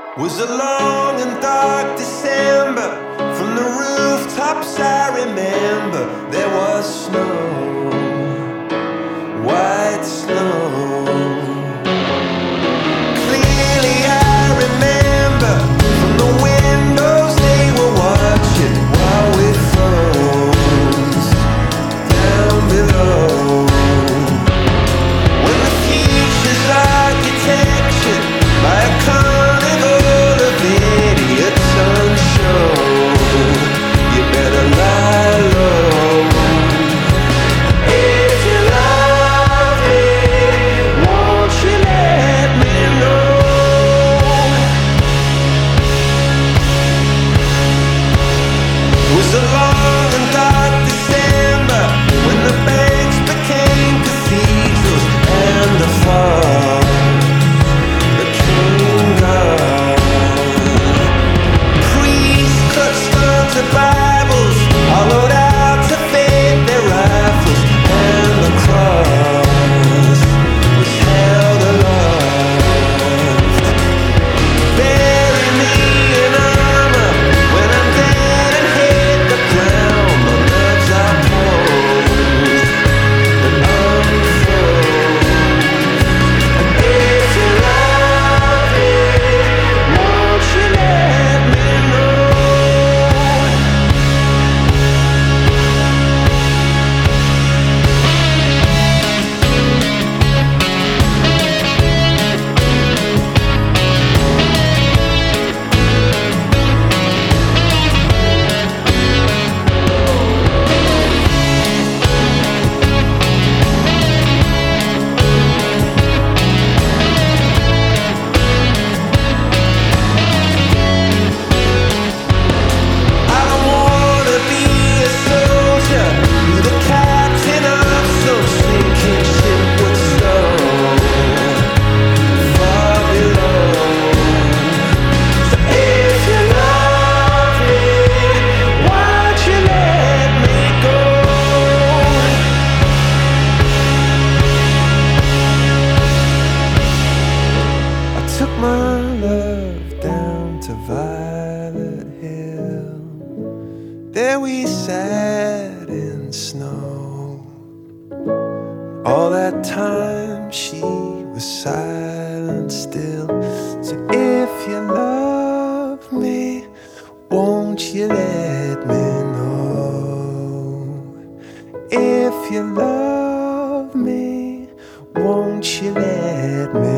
Was a long and dark December. From the rooftops I remember there was snow, white snow. Clearly I remember from the windows they were watching while we froze down below. When the future's architecture by a carnival of idiots on show, you better lie low. If you love me, won't you let me know? It was a long and dark December when the banks became cathedrals and the fog became gone. Priests clutched onto Bibles, hollowed out to fade their rifles, and the cross was held aloft. Bury me in armor when I'm dead and hit the ground. My nerves are cold and unfroze. If you love me, won't you let me know? I don't wanna be a soldier, be the captain of some sinking ship with snow far below. So if you love me, why'd you let me go? I took my love down to Violet Hill. There we sat in snow. All that time she was silent still. So if you love me, won't you let me know? If you love me, won't you let me